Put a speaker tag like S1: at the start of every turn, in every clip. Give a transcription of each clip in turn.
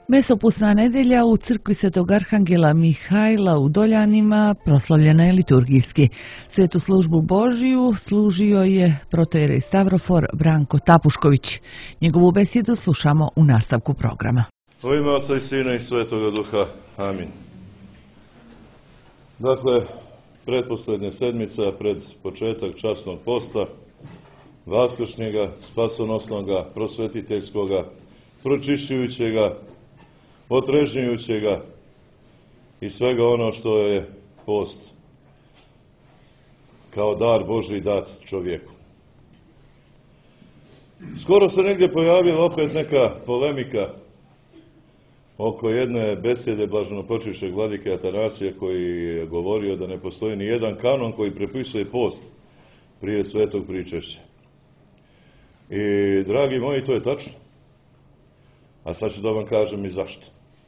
S1: Mesopusna nedelja u crkvi Svetog Arhangela Mihajla u Doljanima proslavljena je liturgijski. Svetu službu Božiju služio je protoijerej Stavrofor Branko Tapušković. Njegovu besedu slušamo u nastavku programa.
S2: U ime Oca i Sina i Svetoga Duha. Amin. Dakle, pretposlednja sedmica pred početak časnog posta, vaskršnjega, spasonosnoga, prosvetiteljskoga, pročišćujućega, otrežnjujućega i svega ono što je post kao dar Božji dat čovjeku. Skoro se negdje pojavila opet neka polemika oko jedne besede blaženopočivšeg vladike Atanasija, koji je govorio da ne postoji ni jedan kanon koji prepisuje post prije svetog pričešća. I, dragi moji, to je tačno. A sad ću da vam kažem i zašto.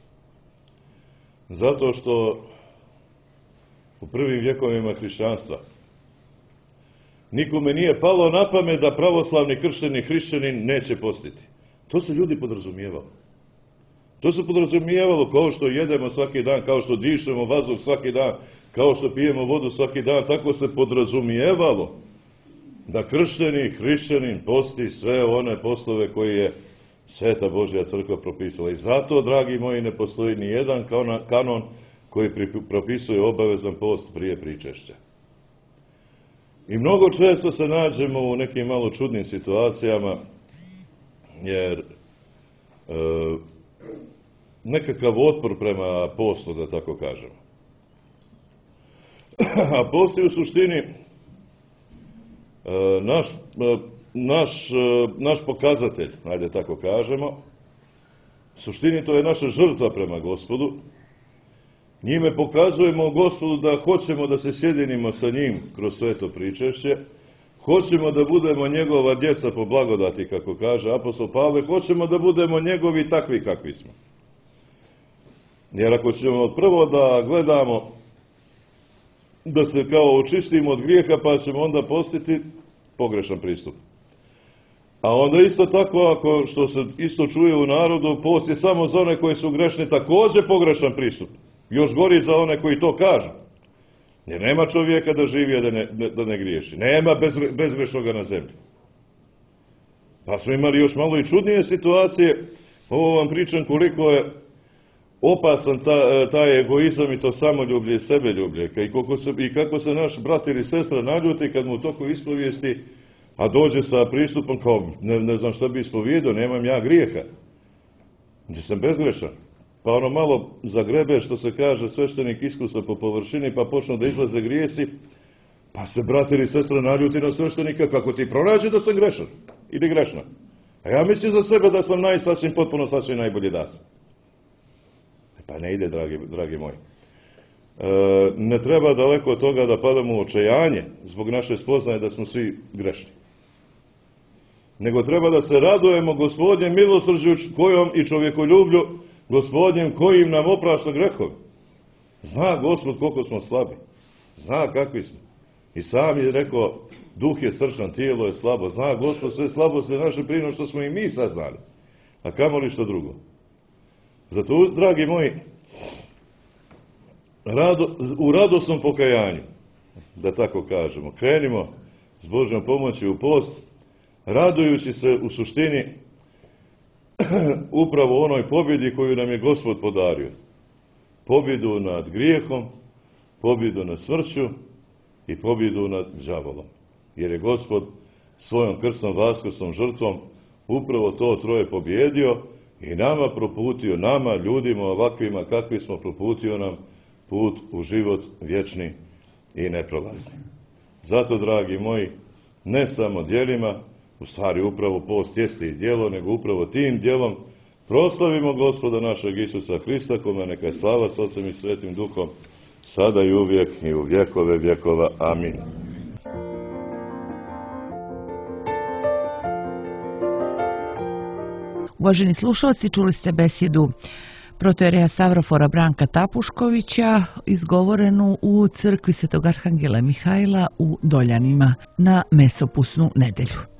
S2: Zato što u prvim vjekovima hrišćanstva nikome nije palo na pamet da pravoslavni kršteni hrišćanin neće postiti. To se ljudi podrazumijevalo. To se podrazumijevalo kao što jedemo svaki dan, kao što dišemo vazduh svaki dan, kao što pijemo vodu svaki dan, tako se podrazumijevalo da kršteni hrišćanin posti sve one poslove koje je Sveta Božja crkva propisala. I zato, dragi moji, ne postoji ni jedan kanon koji propisuje obavezan post prije pričešća. I mnogo često se nađemo u nekim malo čudnim situacijama, jer nekakav otpor prema postu, da tako kažemo. A post je u suštini naš pokazatelj, ajde tako kažemo. U suštini to je naša žrtva prema Gospodu. Njime pokazujemo Gospodu da hoćemo da se sjedinimo sa njim kroz sveto pričešće, hoćemo da budemo njegova djeca po blagodati, kako kaže apostol Pavle, hoćemo da budemo njegovi takvi kakvi smo. Jer ako ćemo prvo da gledamo da se kao očistimo od grijeha, pa ćemo onda postiti, pogrešan pristup. A onda isto tako, ako što se isto čuje u narodu, post je samo za one koji su grešni, također pogrešan pristup. Još gori za one koji to kažu. Jer nema čovjeka da živi, a da ne griješi. Nema bezgrešnoga na zemlji. Pa smo imali još malo i čudnije situacije. Ovo vam pričam koliko je opasan taj egoizam i to samoljublje i sebeljublje. I kako se naš brat ili sestra naljuti kad mu u toku ispovijesti, a dođe sa pristupom kao ne znam šta bi ispovijedao, nemam ja grijeha. Gdje sam bezgrešan. Pa ono malo zagrebe, što se kaže, sveštenik iskusa po površini, pa počnu da izlaze grijesi, pa se brat ili sestra naljuti na sveštenika, kako ti pronađe da sam grešan ili grešna. A ja mislim za sebe da sam sasvim potpuno sasvim najbolji dat. Pa ne ide, dragi moji. Ne treba daleko od toga da padamo u očajanje zbog naše spoznaje da smo svi grešni. Nego treba da se radujemo Gospodnjem milosrđu kojom i čovjekoljublju Gospodnjem kojim nam oprašta grehove. Zna Gospod koliko smo slabi. Zna kakvi smo. I sam je rekao, duh je srčan, tijelo je slabo. Zna Gospod sve slabosti naše prije što smo i mi saznali. A kamoli što drugo. Zato, dragi moji, u radosnom pokajanju, da tako kažemo, krenimo s Božjom pomoći u post, radujući se u suštini upravo onoj pobjedi koju nam je Gospod podario. Pobjedu nad grijehom, pobjedu nad smrću i pobjedu nad đavolom. Jer je Gospod svojom krsnom vaskrsnom žrtvom upravo to troje pobjedio i nama proputio, nama, ljudima ovakvima kakvi smo, proputio nam put u život vječni i neprolazni. Zato, dragi moji, ne samo djelima, u stvari upravo post jeste i djelo, nego upravo tim djelom proslavimo Gospoda našeg Isusa Hrista, kome neka je slava s Otcem i Svetim Duhom, sada i uvijek i u vjekove vjekova. Amin.
S1: Uvaženi slušalci, čuli ste besedu protoijereja Stavrofora Branka Tapuškovića, izgovorenu u crkvi Svetog Arhangela Mihajla u Doljanima na Mesopusnu nedelju.